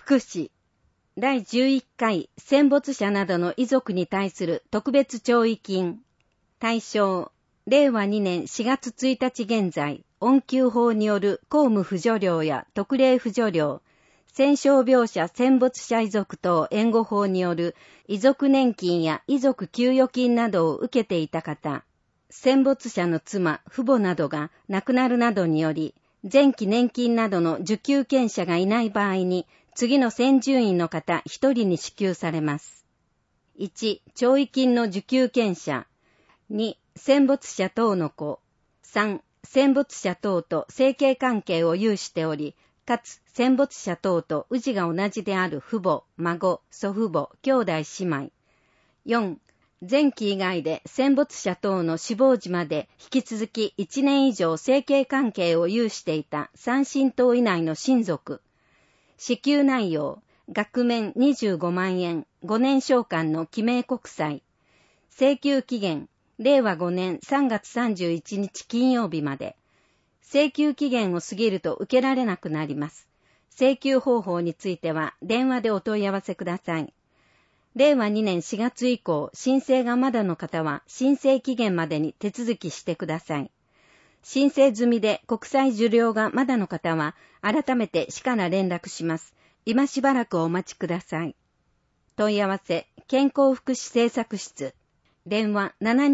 福祉第11回戦没者などの遺族に対する特別弔慰金対象令和2年4月1日現在恩給法による公務扶助料や特例扶助料戦傷病者戦没者遺族等援護法による遺族年金や遺族給与金などを受けていた方戦没者の妻父母などが亡くなるなどにより前期年金などの受給権者がいない場合に次の先順位の方1人に支給されます。1、弔慰金の受給権者。2、戦没者等の子。3、戦没者等と生計関係を有しており、かつ戦没者等と氏が同じである父母、孫、祖父母、兄弟姉妹。4、前期以外で戦没者等の死亡時まで引き続き1年以上生計関係を有していた3親等以内の親族。支給内容、額面25万円、5年償還の記名国債。請求期限、令和5年3月31日金曜日まで。請求期限を過ぎると受けられなくなります。請求方法については電話でお問い合わせください。令和2年4月以降、申請がまだの方は申請期限までに手続きしてください。申請済みで国際受領がまだの方は改めて市から連絡します。今しばらくお待ちください。問い合わせ、健康福祉政策室。電話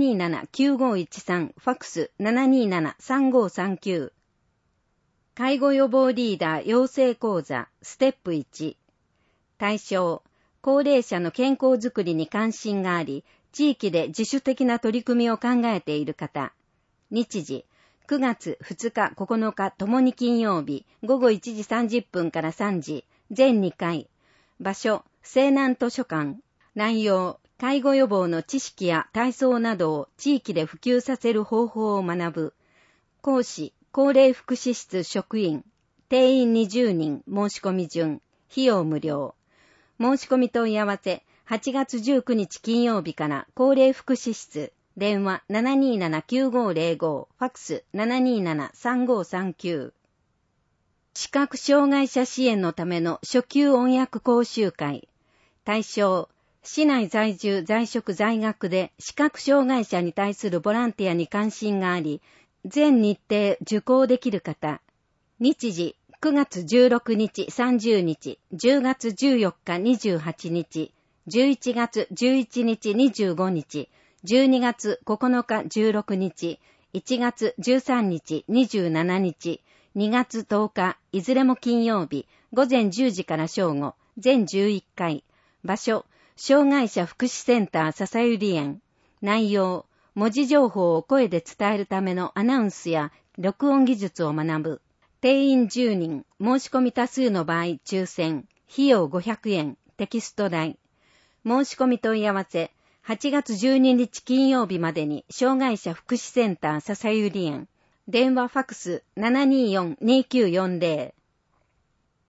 727-9513 ファックス 727-3539 介護予防リーダー養成講座ステップ1対象高齢者の健康づくりに関心があり地域で自主的な取り組みを考えている方日時9月2日9日ともに金曜日午後1時30分から3時全2回場所西南図書館内容介護予防の知識や体操などを地域で普及させる方法を学ぶ。講師、高齢福祉室職員、定員20人、申し込み順、費用無料。申し込み問い合わせ、8月19日金曜日から高齢福祉室、電話 727-9505、ファックス 727-3539。視覚障害者支援のための初級音訳講習会。対象、市内在住在職在学で視覚障害者に対するボランティアに関心があり、全日程受講できる方。日時、9月16日30日、10月14日28日、11月11日25日、12月9日16日、1月13日27日、2月10日、いずれも金曜日、午前10時から正午、全11回。場所、障害者福祉センター笹百合園。内容、文字情報を声で伝えるためのアナウンスや録音技術を学ぶ。定員10人、申し込み多数の場合抽選。費用500円、テキスト代。申し込み問い合わせ、8月12日金曜日までに障害者福祉センター笹百合園。電話ファックス 724-2940。